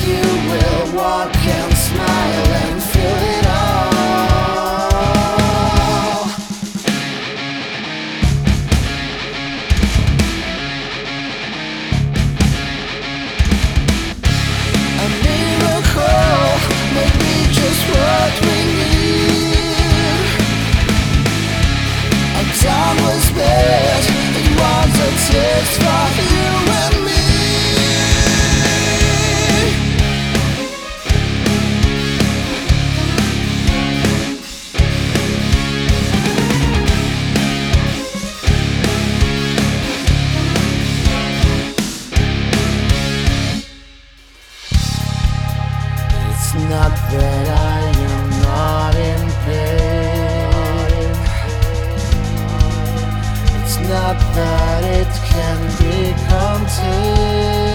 you will walk and smile and feel it all. A miracle may be just what we need. A timeless bed, it was a taste for you and me. It's not that I am not in pain. It's not that it can be contained.